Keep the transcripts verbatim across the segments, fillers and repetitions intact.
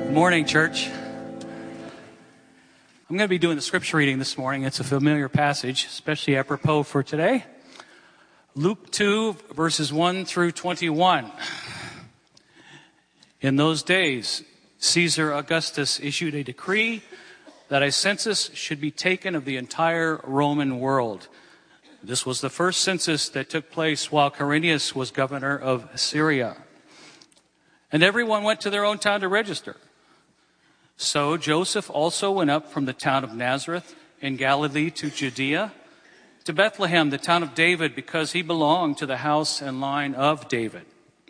Good morning, church. I'm going to be doing the scripture reading this morning. It's a familiar passage, especially apropos for today. Luke two, verses one through twenty-one. In those days, Caesar Augustus issued a decree that a census should be taken of the entire Roman world. This was the first census that took place while Quirinius was governor of Syria. And everyone went to their own town to register. So Joseph also went up from the town of Nazareth in Galilee to Judea, to Bethlehem, the town of David, because he belonged to the house and line of David.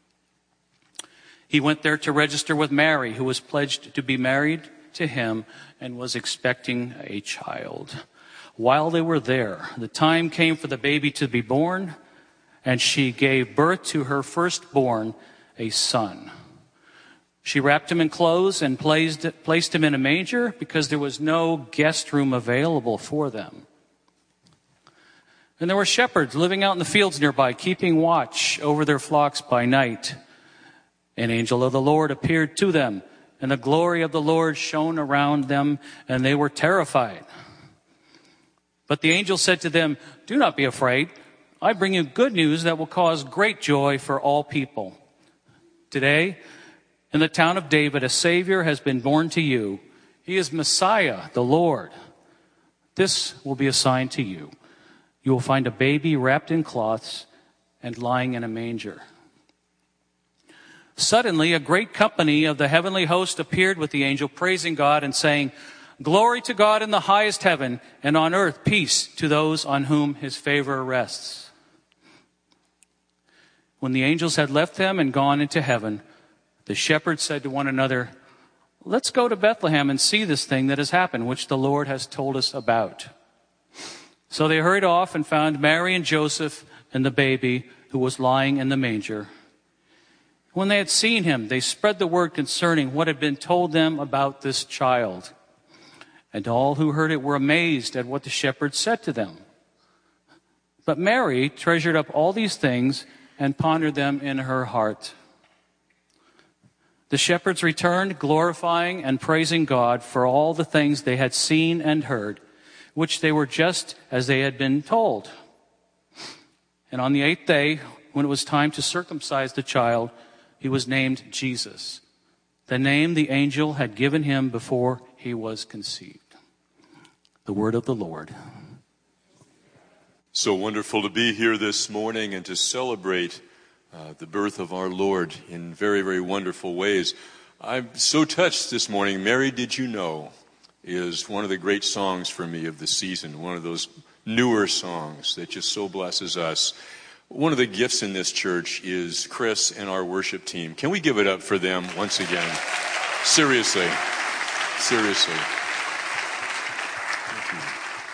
He went there to register with Mary, who was pledged to be married to him and was expecting a child. While they were there, the time came for the baby to be born, and she gave birth to her firstborn, a son. She wrapped him in clothes and placed, placed him in a manger because there was no guest room available for them. And there were shepherds living out in the fields nearby, keeping watch over their flocks by night. An angel of the Lord appeared to them, and the glory of the Lord shone around them, and they were terrified. But the angel said to them, "Do not be afraid. I bring you good news that will cause great joy for all people. Today, in the town of David, a Savior has been born to you. He is Messiah, the Lord. This will be a sign to you. You will find a baby wrapped in cloths and lying in a manger." Suddenly, a great company of the heavenly host appeared with the angel, praising God and saying, "Glory to God in the highest heaven, and on earth peace to those on whom his favor rests." When the angels had left them and gone into heaven, the shepherds said to one another, "Let's go to Bethlehem and see this thing that has happened, which the Lord has told us about." So they hurried off and found Mary and Joseph and the baby who was lying in the manger. When they had seen him, they spread the word concerning what had been told them about this child. And all who heard it were amazed at what the shepherds said to them. But Mary treasured up all these things and pondered them in her heart. The shepherds returned, glorifying and praising God for all the things they had seen and heard, which they were just as they had been told. And on the eighth day, when it was time to circumcise the child, he was named Jesus, the name the angel had given him before he was conceived. The word of the Lord. So wonderful to be here this morning and to celebrate Uh, the birth of our Lord in very, very wonderful ways. I'm so touched this morning. "Mary, Did You Know" is one of the great songs for me of the season, one of those newer songs that just so blesses us. One of the gifts in this church is Chris and our worship team. Can we give it up for them once again? Seriously. Seriously. Thank you.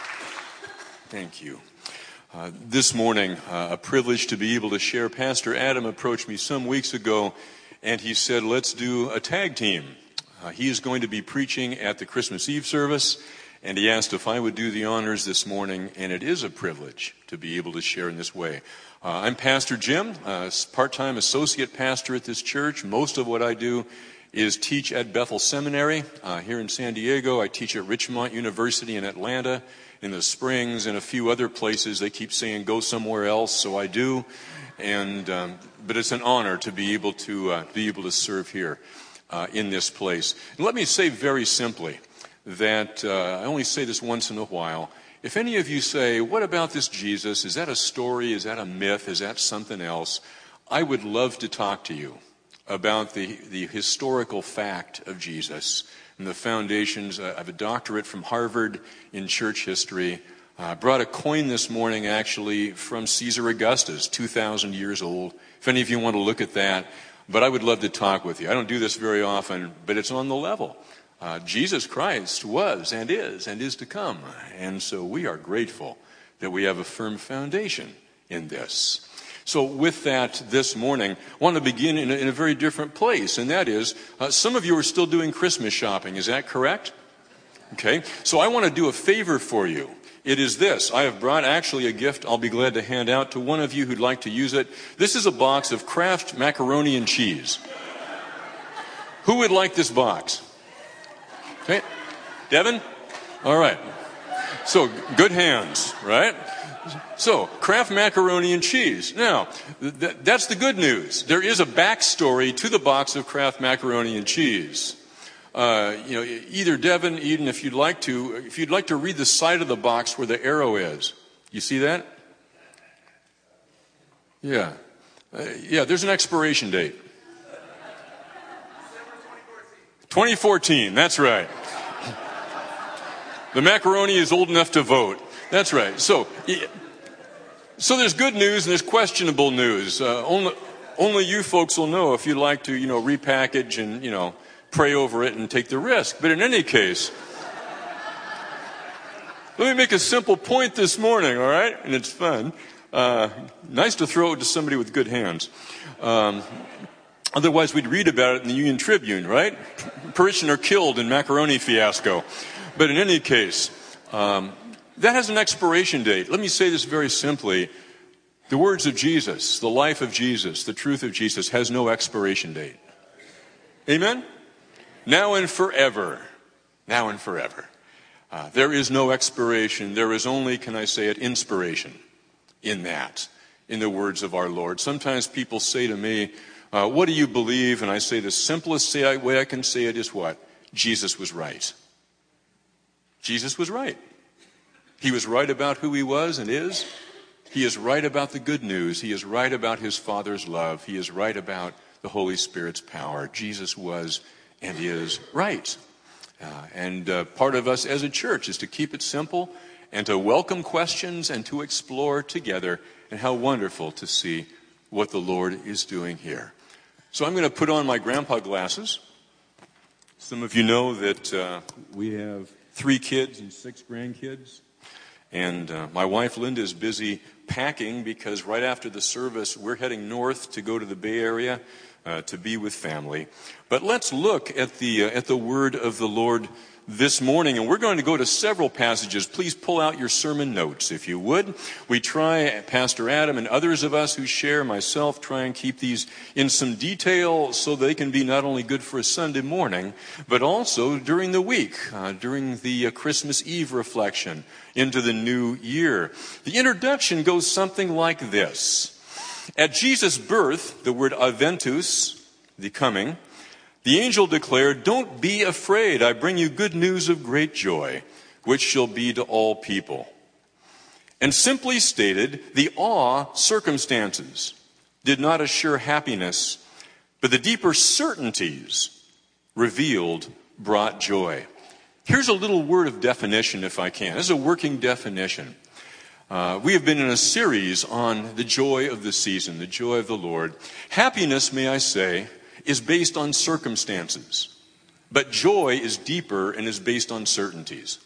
Thank you. Uh, this morning, uh, a privilege to be able to share. Pastor Adam approached me some weeks ago, and he said, "Let's do a tag team." Uh, he is going to be preaching at the Christmas Eve service, and he asked if I would do the honors this morning, and it is a privilege to be able to share in this way. Uh, I'm Pastor Jim, uh, part-time associate pastor at this church. Most of what I do is teach at Bethel Seminary uh, here in San Diego. I teach at Richmond University in Atlanta, in the Springs, and a few other places. They keep saying go somewhere else, so I do. And um, but it's an honor to be able to uh, be able to serve here uh, in this place. And let me say very simply that uh, I only say this once in a while. If any of you say, "What about this Jesus? Is that a story? Is that a myth? Is that something else?" I would love to talk to you about the the historical fact of Jesus and the foundations. I have a doctorate from Harvard in church history. I uh, brought a coin this morning, actually, from Caesar Augustus, two thousand years old. If any of you want to look at that. But I would love to talk with you. I don't do this very often, but it's on the level. Uh, Jesus Christ was and is and is to come. And so we are grateful that we have a firm foundation in this. So with that this morning, I want to begin in a, in a very different place, and that is, uh, some of you are still doing Christmas shopping. Is that correct? Okay, so I want to do a favor for you. It is this. I have brought actually a gift I'll be glad to hand out to one of you who'd like to use it. This is a box of Kraft macaroni and cheese. Who would like this box? Okay. Devin? All right. So, good hands, right? So, Kraft macaroni and cheese. Now, th- that's the good news. There is a backstory to the box of Kraft macaroni and cheese. Uh, you know, either Devin, Eden, if you'd like to, if you'd like to read the side of the box where the arrow is. You see that? Yeah. Uh, yeah, there's an expiration date. twenty fourteen, that's right. The macaroni is old enough to vote. That's right. So, so there's good news and there's questionable news. Uh, only, only you folks will know if you'd like to, you know, repackage and, you know, pray over it and take the risk. But in any case, let me make a simple point this morning, all right? And it's fun. Uh, nice to throw it to somebody with good hands. Um, otherwise, we'd read about it in the Union Tribune, right? Parishioner killed in macaroni fiasco. But in any case, um, that has an expiration date. Let me say this very simply. The words of Jesus, the life of Jesus, the truth of Jesus has no expiration date. Amen? Now and forever. Now and forever. Uh, there is no expiration. There is only, can I say it, inspiration in that, in the words of our Lord. Sometimes people say to me, uh, what do you believe? And I say the simplest way I can say it is what? Jesus was right. Jesus was right. He was right about who he was and is. He is right about the good news. He is right about his Father's love. He is right about the Holy Spirit's power. Jesus was and is right. Uh, and uh, part of us as a church is to keep it simple and to welcome questions and to explore together. And how wonderful to see what the Lord is doing here. So I'm going to put on my grandpa glasses. Some of you know that uh, we have three kids and six grandkids. And uh, my wife, Linda, is busy packing because right after the service, we're heading north to go to the Bay Area uh, to be with family. But let's look at the uh, at the word of the Lord this morning. And we're going to go to several passages. Please pull out your sermon notes, if you would. We try, Pastor Adam and others of us who share, myself, try and keep these in some detail so they can be not only good for a Sunday morning, but also during the week, uh, during the uh, Christmas Eve reflection into the new year. The introduction goes something like this. At Jesus' birth, the word adventus, the coming, the angel declared, "Don't be afraid. I bring you good news of great joy, which shall be to all people." And simply stated, the awe circumstances did not assure happiness, but the deeper certainties revealed brought joy. Here's a little word of definition, if I can. This is a working definition. Uh, we have been in a series on the joy of the season, the joy of the Lord. Happiness, may I say, is based on circumstances, but joy is deeper and is based on certainties.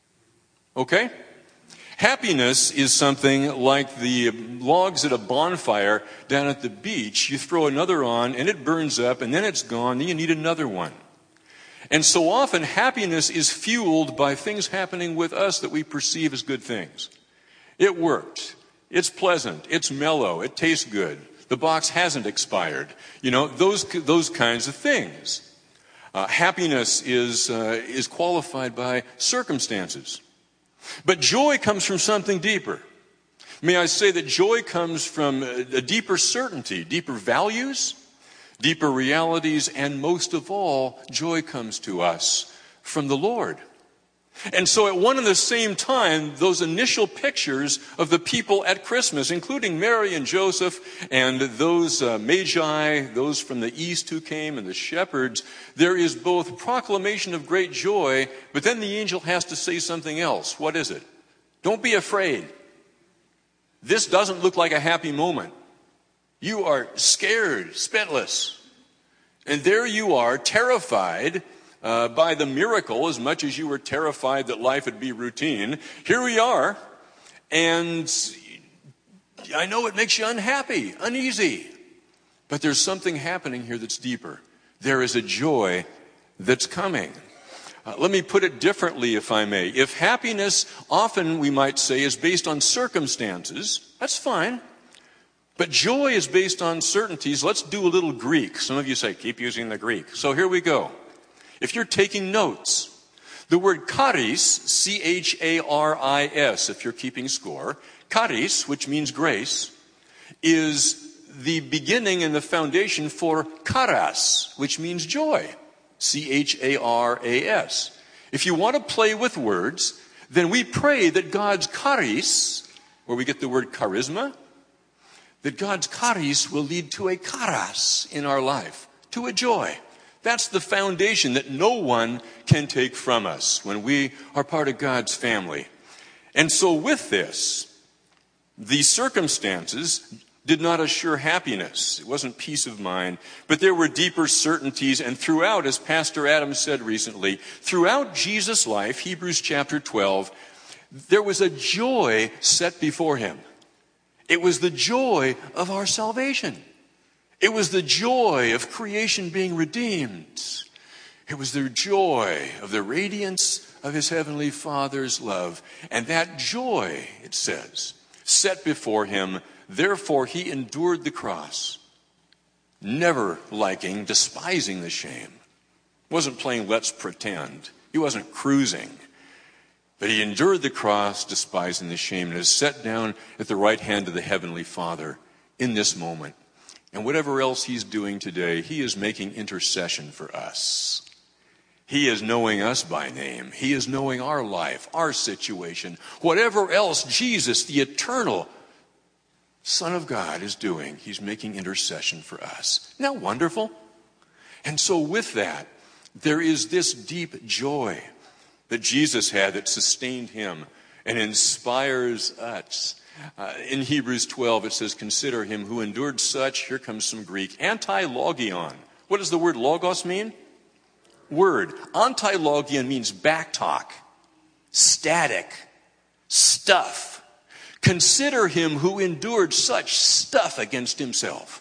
Okay? Happiness is something like the logs at a bonfire down at the beach. You throw another on and it burns up and then it's gone, then you need another one. And so often happiness is fueled by things happening with us that we perceive as good things. It worked. It's pleasant. It's mellow. It tastes good. The box hasn't expired. You know, those those kinds of things. Uh, happiness is uh, is qualified by circumstances. But joy comes from something deeper. May I say that joy comes from a deeper certainty, deeper values, deeper realities, and most of all, joy comes to us from the Lord. And so at one and the same time, those initial pictures of the people at Christmas, including Mary and Joseph and those uh, magi, those from the east who came, and the shepherds, there is both proclamation of great joy, but then the angel has to say something else. What is it? Don't be afraid. This doesn't look like a happy moment. You are scared, spitless. And there you are, terrified Uh, by the miracle, as much as you were terrified that life would be routine. Here we are, and I know it makes you unhappy, uneasy, but there's something happening here that's deeper. There is a joy that's coming. Uh, let me put it differently, if I may. If happiness, often we might say, is based on circumstances, that's fine. But joy is based on certainties. Let's do a little Greek. Some of you say, keep using the Greek. So here we go. If you're taking notes, The word charis, C H A R I S, if you're keeping score, charis, which means grace, is the beginning and the foundation for charas, which means joy, C H A R A S. If you want to play with words, then we pray that God's charis, where we get the word charisma, that God's charis will lead to a charas in our life, to a joy. That's the foundation that no one can take from us when we are part of God's family. And so with this, the circumstances did not assure happiness. It wasn't peace of mind, but there were deeper certainties. And throughout, as Pastor Adam said recently, throughout Jesus' life, Hebrews chapter twelve, there was a joy set before him. It was the joy of our salvation. It was the joy of creation being redeemed. It was the joy of the radiance of his heavenly Father's love. And that joy, it says, set before him, therefore he endured the cross, never liking, despising the shame. Wasn't playing let's pretend. He wasn't cruising. But he endured the cross, despising the shame, and is set down at the right hand of the Heavenly Father in this moment. And whatever else he's doing today, he is making intercession for us. He is knowing us by name. He is knowing our life, our situation. Whatever else Jesus, the eternal Son of God, is doing, he's making intercession for us. Isn't that wonderful? And so with that, there is this deep joy that Jesus had that sustained him and inspires us. Uh, in Hebrews twelve, it says, consider him who endured such, here comes some Greek, anti-logion. What does the word logos mean? Word. Anti-logion means back talk, static, stuff. Consider him who endured such stuff against himself.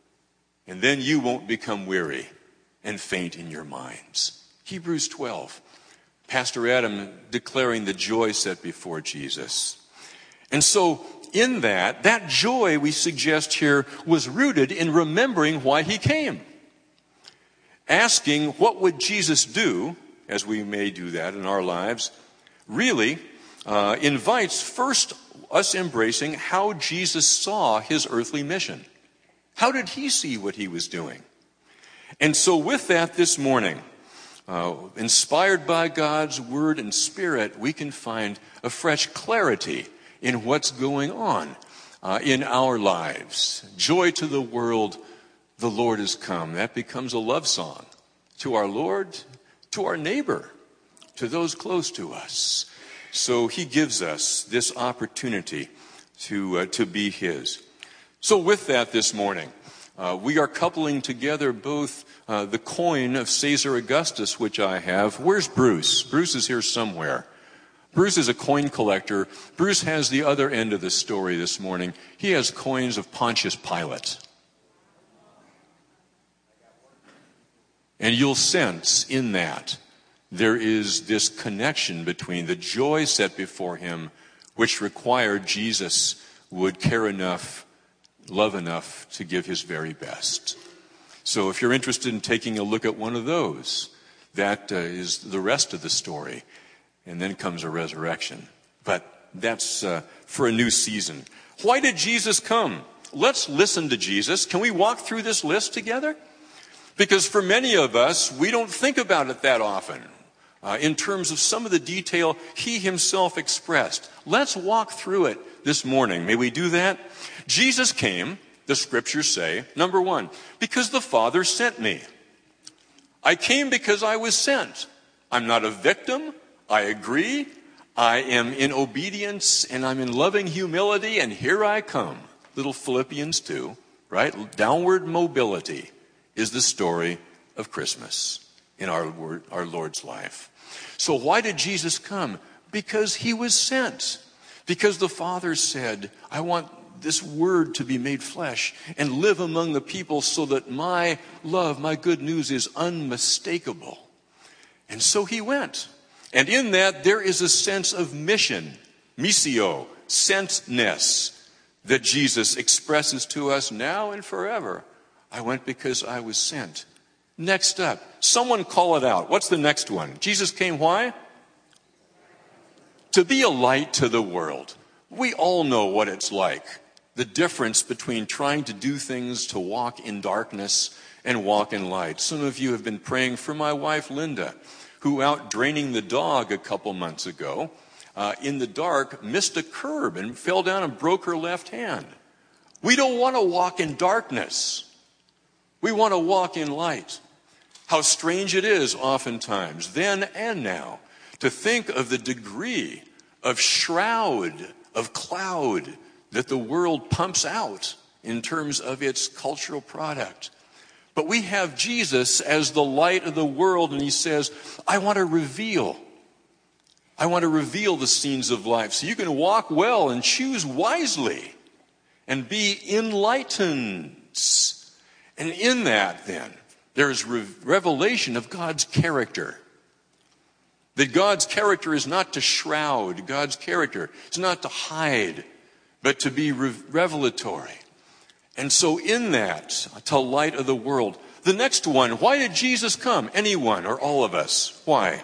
And then you won't become weary and faint in your minds. Hebrews twelve. Pastor Adam declaring the joy set before Jesus. And so in that, that joy we suggest here was rooted in remembering why he came. Asking what would Jesus do, as we may do that in our lives, really uh, invites first us embracing how Jesus saw his earthly mission. How did he see what he was doing? And so with that this morning, Uh, inspired by God's word and spirit, we can find a fresh clarity in what's going on uh, in our lives. Joy to the world, the Lord has come. That becomes a love song to our Lord, to our neighbor, to those close to us. So he gives us this opportunity to, uh, to be his. So with that this morning, uh, we are coupling together both Uh, the coin of Caesar Augustus, which I have. Where's Bruce? Bruce is here somewhere. Bruce is a coin collector. Bruce has the other end of the story this morning. He has coins of Pontius Pilate. And you'll sense in that there is this connection between the joy set before him, which required Jesus would care enough, love enough to give his very best. So if you're interested in taking a look at one of those, that uh, is the rest of the story. And then comes a resurrection. But that's uh, for a new season. Why did Jesus come? Let's listen to Jesus. Can we walk through this list together? Because for many of us, we don't think about it that often uh, in terms of some of the detail he himself expressed. Let's walk through it this morning. May we do that? Jesus came, the scriptures say, number one, because the Father sent me. I came because I was sent. I'm not a victim. I agree. I am in obedience and I'm in loving humility, and here I come. Little Philippians two, right? Downward mobility is the story of Christmas in our, our Lord's life. So why did Jesus come? Because he was sent. Because the Father said, I want this word to be made flesh and live among the people so that my love, my good news is unmistakable. And so he went. And in that there is a sense of mission, missio, sentness, that Jesus expresses to us now and forever. I went because I was sent. Next up, someone call it out. What's the next one? Jesus came why? To be a light to the world. We all know what it's like. The difference between trying to do things to walk in darkness and walk in light. Some of you have been praying for my wife, Linda, who out draining the dog a couple months ago, uh, in the dark, missed a curb and fell down and broke her left hand. We don't want to walk in darkness. We want to walk in light. How strange it is oftentimes, then and now, to think of the degree of shroud, of cloud that the world pumps out in terms of its cultural product. But we have Jesus as the light of the world, and he says, I want to reveal. I want to reveal the scenes of life so you can walk well and choose wisely and be enlightened. And in that, then, there's re- revelation of God's character. That God's character is not to shroud. God's character is not to hide, but to be re- revelatory. And so in that, to light of the world. The next one, why did Jesus come? Anyone or all of us? Why?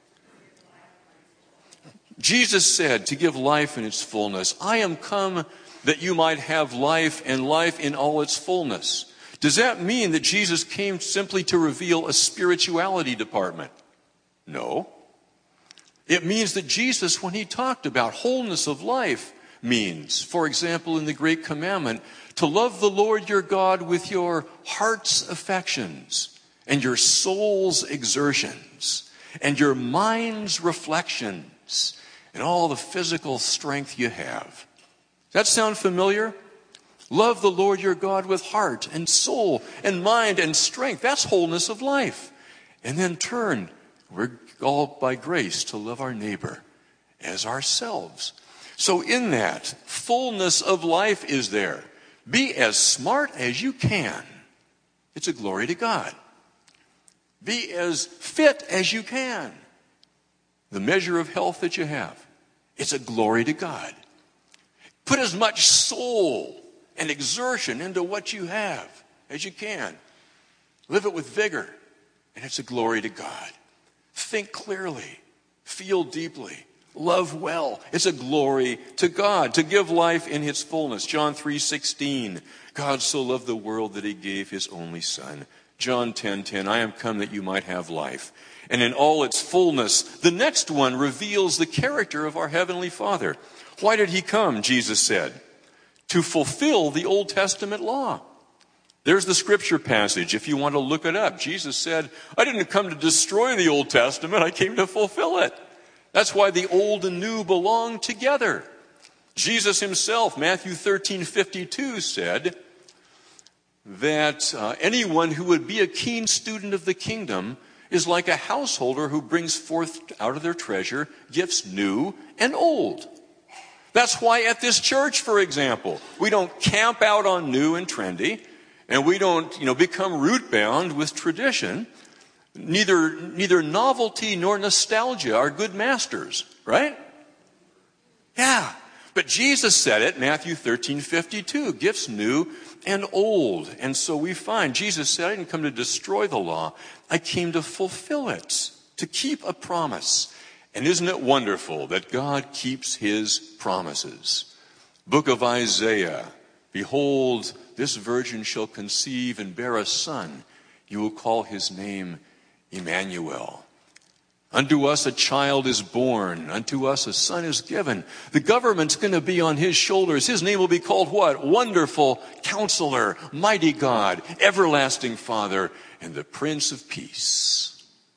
Jesus said to give life in its fullness. I am come that you might have life and life in all its fullness. Does that mean that Jesus came simply to reveal a spirituality department? No. It means that Jesus, when he talked about wholeness of life, means, for example, in the Great Commandment, to love the Lord your God with your heart's affections and your soul's exertions and your mind's reflections and all the physical strength you have. Does that sound familiar? Love the Lord your God with heart and soul and mind and strength. That's wholeness of life. And then turn, we're all by grace to love our neighbor as ourselves. So in that, fullness of life is there. Be as smart as you can. It's a glory to God. Be as fit as you can. The measure of health that you have. It's a glory to God. Put as much soul and exertion into what you have as you can. Live it with vigor, and it's a glory to God. Think clearly. Feel deeply. Love well. It's a glory to God to give life in its fullness. John three sixteen. God so loved the world that he gave his only son. John ten ten. I am come that you might have life. And in all its fullness. The next one reveals the character of our Heavenly Father. Why did he come? Jesus said. To fulfill the Old Testament law. There's the scripture passage if you want to look it up. Jesus said, I didn't come to destroy the Old Testament. I came to fulfill it. That's why the old and new belong together. Jesus himself, Matthew thirteen fifty-two, said that uh, anyone who would be a keen student of the kingdom is like a householder who brings forth out of their treasure gifts new and old. That's why at this church, for example, we don't camp out on new and trendy, and we don't, you know, become root-bound with tradition. Neither, neither novelty nor nostalgia are good masters, right? Yeah. But Jesus said it, Matthew thirteen fifty-two, gifts new and old. And so we find Jesus said, I didn't come to destroy the law. I came to fulfill it, to keep a promise. And isn't it wonderful that God keeps his promises? Book of Isaiah, behold, this virgin shall conceive and bear a son. You will call his name Emmanuel. Unto us a child is born. Unto us a son is given. The government's going to be on his shoulders. His name will be called what? Wonderful Counselor, Mighty God, Everlasting Father, and the Prince of Peace.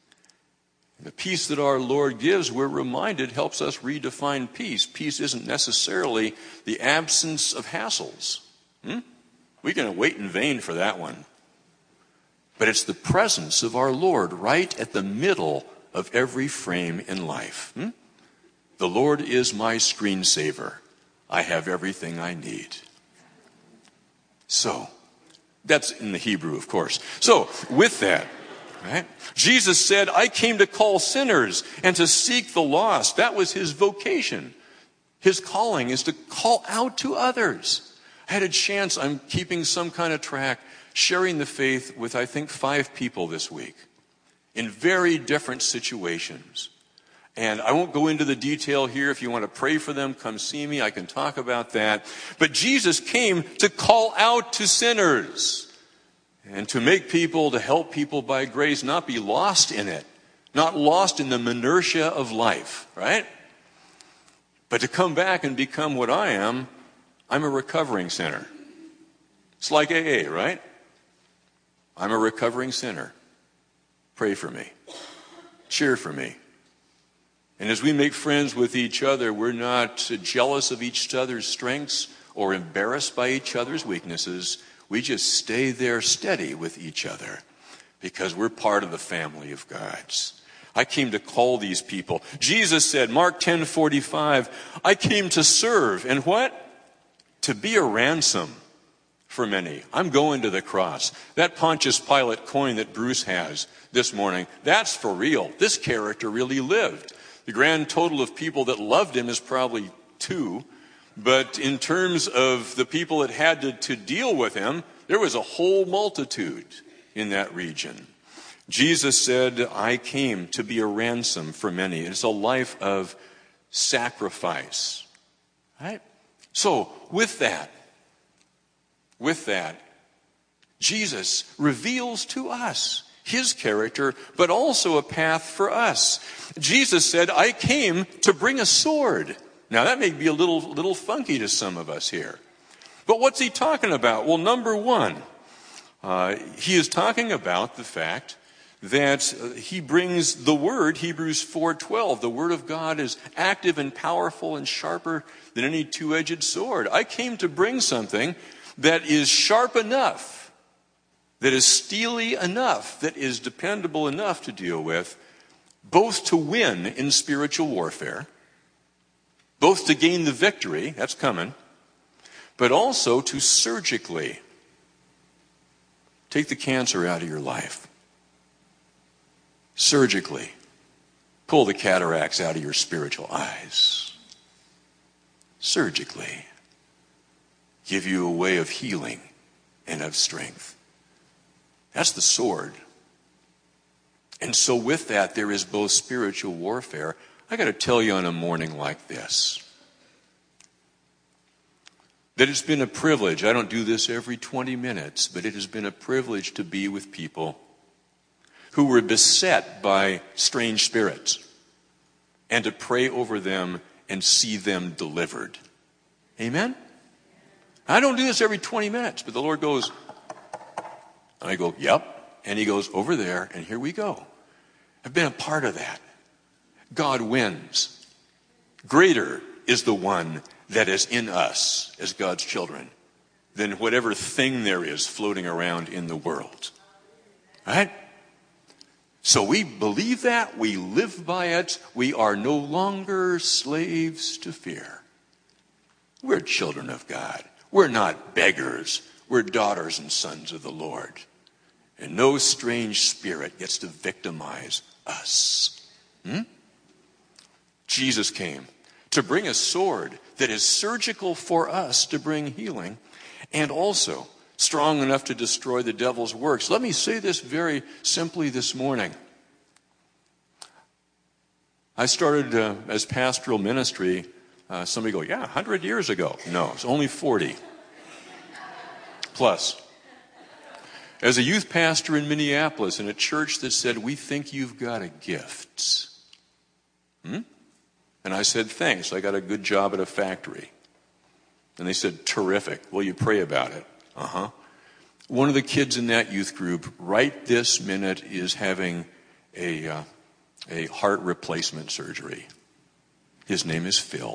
The peace that our Lord gives, we're reminded, helps us redefine peace. Peace isn't necessarily the absence of hassles. Hmm? We can wait in vain for that one. But it's the presence of our Lord right at the middle of every frame in life. Hmm? The Lord is my screensaver. I have everything I need. So, that's in the Hebrew, of course. So, with that, right? Jesus said, I came to call sinners and to seek the lost. That was his vocation. His calling is to call out to others. I had a chance, I'm keeping some kind of track, sharing the faith with, I think, five people this week in very different situations. And I won't go into the detail here. If you want to pray for them, come see me. I can talk about that. But Jesus came to call out to sinners and to make people, to help people by grace, not be lost in it, not lost in the minutia of life, right? But to come back and become what I am. I'm a recovering sinner. It's like A A, right? I'm a recovering sinner. Pray for me. Cheer for me. And as we make friends with each other, we're not jealous of each other's strengths or embarrassed by each other's weaknesses. We just stay there steady with each other because we're part of the family of God's. I came to call these people. Jesus said, Mark ten forty-five, I came to serve. And what? To be a ransom for many. I'm going to the cross. That Pontius Pilate coin that Bruce has this morning, that's for real. This character really lived. The grand total of people that loved him is probably two. But in terms of the people that had to, to deal with him, there was a whole multitude in that region. Jesus said, I came to be a ransom for many. It's a life of sacrifice. Right? So, with that, with that, Jesus reveals to us his character, but also a path for us. Jesus said, I came to bring a sword. Now, that may be a little, little funky to some of us here. But what's he talking about? Well, number one, uh, he is talking about the fact that he brings the word, Hebrews four twelve. The word of God is active and powerful and sharper than any two-edged sword. I came to bring something that is sharp enough, that is steely enough, that is dependable enough to deal with, both to win in spiritual warfare, both to gain the victory, that's coming, but also to surgically take the cancer out of your life. Surgically pull the cataracts out of your spiritual eyes. Surgically give you a way of healing and of strength. That's the sword. And so with that, there is both spiritual warfare. I got to tell you on a morning like this, that it's been a privilege. I don't do this every twenty minutes, but it has been a privilege to be with people who were beset by strange spirits and to pray over them and see them delivered. Amen? I don't do this every twenty minutes, but the Lord goes, and I go, yep. And he goes, over there, and here we go. I've been a part of that. God wins. Greater is the one that is in us as God's children than whatever thing there is floating around in the world. Right? So we believe that, we live by it, we are no longer slaves to fear. We're children of God. We're not beggars. We're daughters and sons of the Lord. And no strange spirit gets to victimize us. Hmm? Jesus came to bring a sword that is surgical for us to bring healing and also strong enough to destroy the devil's works. Let me say this very simply this morning. I started uh, as pastoral ministry, uh, somebody go, yeah, one hundred years ago. No, it's only forty. Plus. As a youth pastor in Minneapolis in a church that said, we think you've got a gift. Hmm? And I said, thanks, I got a good job at a factory. And they said, terrific, will you pray about it? Uh-huh. One of the kids in that youth group right this minute is having a, uh, a heart replacement surgery. His name is Phil.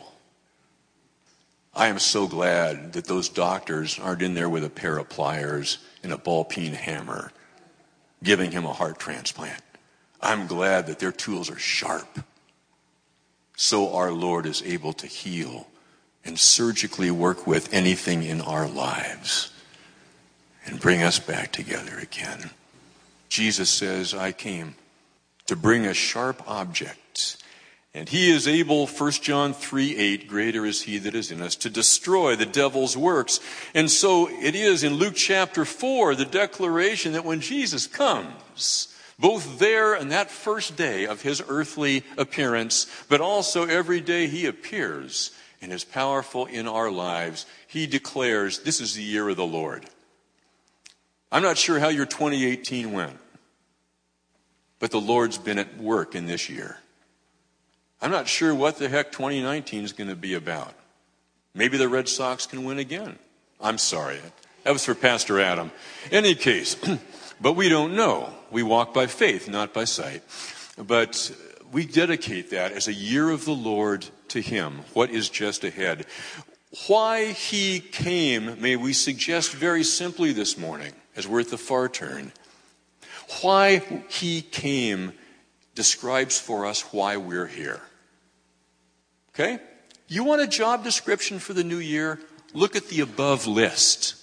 I am so glad that those doctors aren't in there with a pair of pliers and a ball-peen hammer giving him a heart transplant. I'm glad that their tools are sharp. So our Lord is able to heal and surgically work with anything in our lives and bring us back together again. Jesus says, I came to bring a sharp object. And he is able, First John three eight, greater is he that is in us, to destroy the devil's works. And so it is in Luke chapter four, the declaration that when Jesus comes both there and that first day of his earthly appearance, but also every day he appears and is powerful in our lives. He declares, this is the year of the Lord. I'm not sure how your twenty eighteen went, but the Lord's been at work in this year. I'm not sure what the heck twenty nineteen is going to be about. Maybe the Red Sox can win again. I'm sorry. That was for Pastor Adam. Any case, but we don't know. We walk by faith, not by sight. But we dedicate that as a year of the Lord to him, what is just ahead. Why he came, may we suggest very simply this morning, as we're at the far turn. Why he came describes for us why we're here. Okay? You want a job description for the new year? Look at the above list.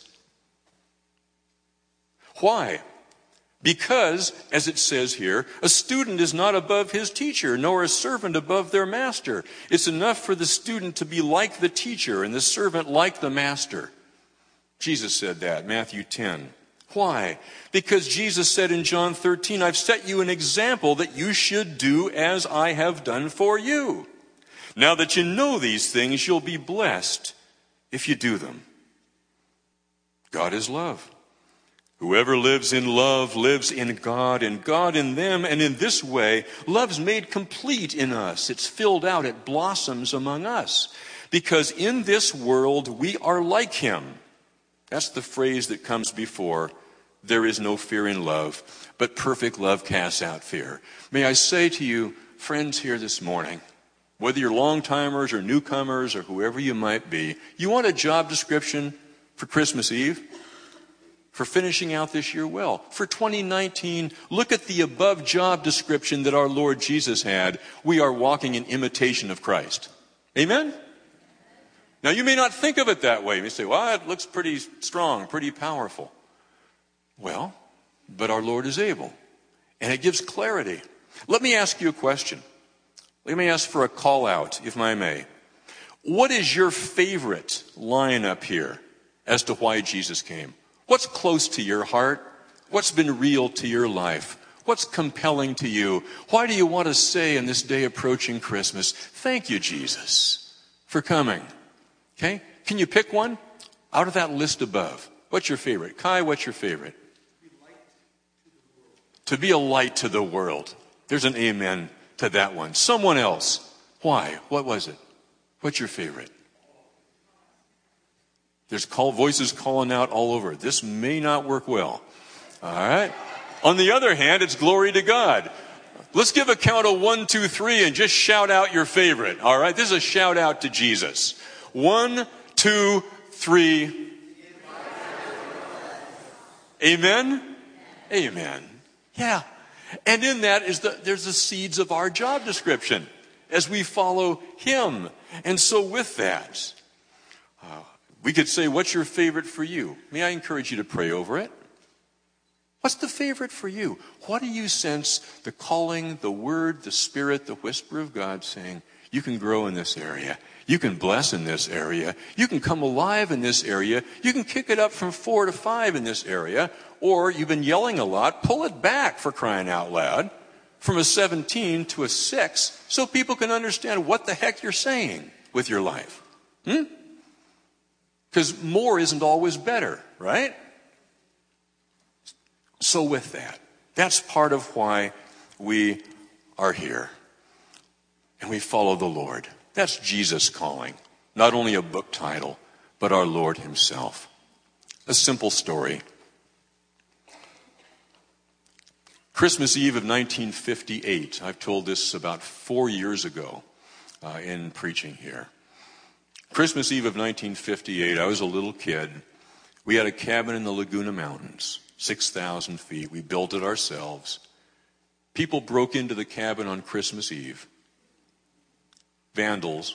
Why? Because, as it says here, a student is not above his teacher, nor a servant above their master. It's enough for the student to be like the teacher and the servant like the master. Jesus said that, Matthew ten. Why? Because Jesus said in John thirteen, I've set you an example that you should do as I have done for you. Now that you know these things, you'll be blessed if you do them. God is love. Whoever lives in love lives in God and God in them. And in this way, love's made complete in us. It's filled out. It blossoms among us. Because in this world, we are like him. That's the phrase that comes before. There is no fear in love, but perfect love casts out fear. May I say to you, friends here this morning, whether you're long-timers or newcomers or whoever you might be, you want a job description for Christmas Eve? For finishing out this year well. For twenty nineteen, look at the above job description that our Lord Jesus had. We are walking in imitation of Christ. Amen? Now, you may not think of it that way. You may say, well, it looks pretty strong, pretty powerful. Well, but our Lord is able. And it gives clarity. Let me ask you a question. Let me ask for a call out, if I may. What is your favorite line up here as to why Jesus came? What's close to your heart? What's been real to your life? What's compelling to you? Why do you want to say in this day approaching Christmas, thank you, Jesus, for coming? Okay? Can you pick one out of that list above? What's your favorite? Kai, what's your favorite? To be a light to the world. There's an amen to that one. Someone else. Why? What was it? What's your favorite? There's call voices calling out all over. This may not work well. All right. On the other hand, it's glory to God. Let's give a count of one, two, three, and just shout out your favorite. All right. This is a shout out to Jesus. One, two, three. Amen. Amen. Yeah. And in that is the there's the seeds of our job description as we follow him. And so with that, uh, we could say, what's your favorite for you? May I encourage you to pray over it? What's the favorite for you? What do you sense the calling, the word, the spirit, the whisper of God saying, you can grow in this area. You can bless in this area. You can come alive in this area. You can kick it up from four to five in this area. Or you've been yelling a lot. Pull it back, for crying out loud, from a seventeen to a six so people can understand what the heck you're saying with your life. Hmm? Because more isn't always better, right? So with that, that's part of why we are here. And we follow the Lord. That's Jesus calling. Not only a book title, but our Lord himself. A simple story. Christmas Eve of nineteen fifty-eight. I've told this about four years ago uh, in preaching here. Christmas Eve of nineteen fifty-eight, I was a little kid. We had a cabin in the Laguna Mountains, six thousand feet. We built it ourselves. People broke into the cabin on Christmas Eve. Vandals.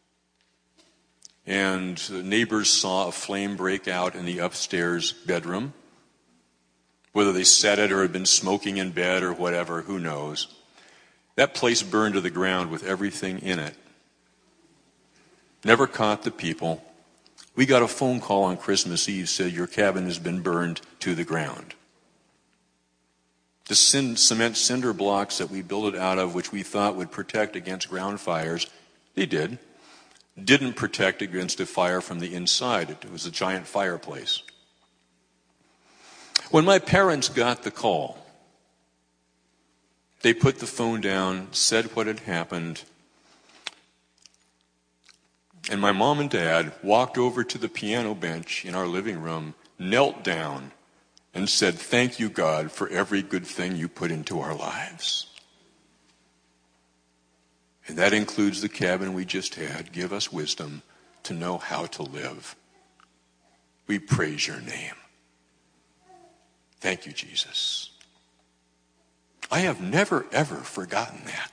And neighbors saw a flame break out in the upstairs bedroom. Whether they set it or had been smoking in bed or whatever, who knows. That place burned to the ground with everything in it. Never caught the people. We got a phone call on Christmas Eve, said your cabin has been burned to the ground. The cement cinder blocks that we built it out of, which we thought would protect against ground fires, they did. Didn't protect against a fire from the inside. It was a giant fireplace. When my parents got the call, they put the phone down, said what had happened, and my mom and dad walked over to the piano bench in our living room, knelt down, and said, "Thank you, God, for every good thing you put into our lives. And that includes the cabin we just had. Give us wisdom to know how to live. We praise your name. Thank you, Jesus." I have never, ever forgotten that.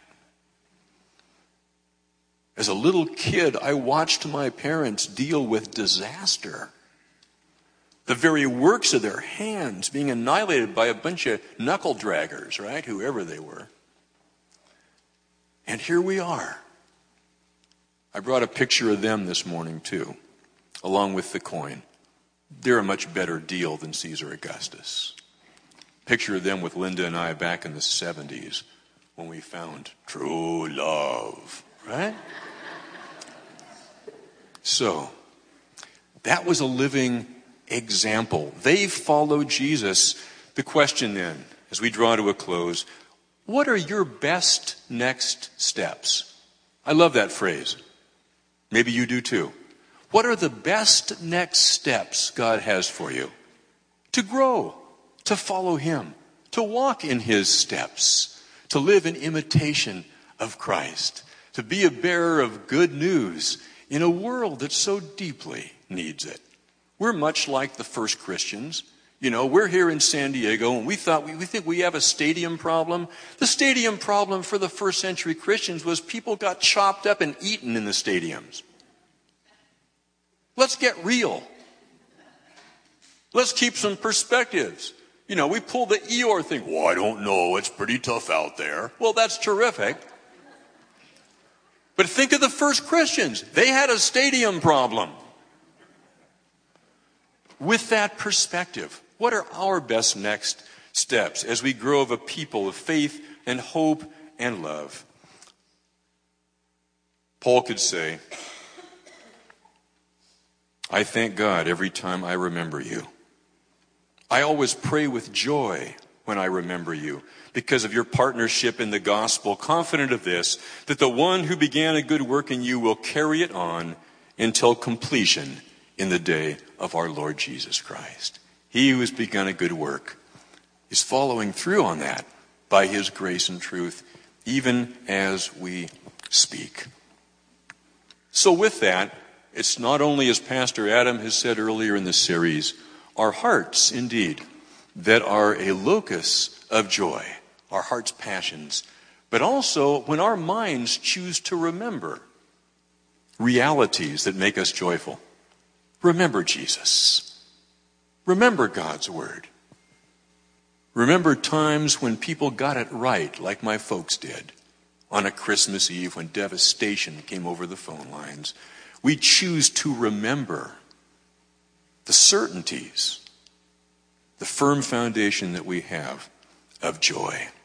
As a little kid, I watched my parents deal with disaster. The very works of their hands being annihilated by a bunch of knuckle draggers, right? Whoever they were. And here we are. I brought a picture of them this morning too, along with the coin. They're a much better deal than Caesar Augustus. Picture of them with Linda and I back in the seventies when we found true love, right? So, that was a living example. They followed Jesus. The question then, as we draw to a close, what are your best next steps? I love that phrase. Maybe you do too. What are the best next steps God has for you? To grow, to follow him, to walk in his steps, to live in imitation of Christ, to be a bearer of good news in a world that so deeply needs it. We're much like the first Christians. You know, we're here in San Diego, and we thought we, we think we have a stadium problem. The stadium problem for the first century Christians was people got chopped up and eaten in the stadiums. Let's get real. Let's keep some perspectives. You know, we pull the Eeyore thing. Well, I don't know. It's pretty tough out there. Well, that's terrific. But think of the first Christians. They had a stadium problem. With that perspective, what are our best next steps as we grow of a people of faith and hope and love? Paul could say, "I thank God every time I remember you. I always pray with joy when I remember you, because of your partnership in the gospel, confident of this, that the one who began a good work in you will carry it on until completion in the day of our Lord Jesus Christ." He who has begun a good work is following through on that by his grace and truth, even as we speak. So with that, it's not only, as Pastor Adam has said earlier in the series, our hearts, indeed, that are a locus of joy, our heart's passions, but also when our minds choose to remember realities that make us joyful. Remember Jesus. Remember God's word. Remember times when people got it right, like my folks did, on a Christmas Eve when devastation came over the phone lines. We choose to remember the certainties, the firm foundation that we have of joy.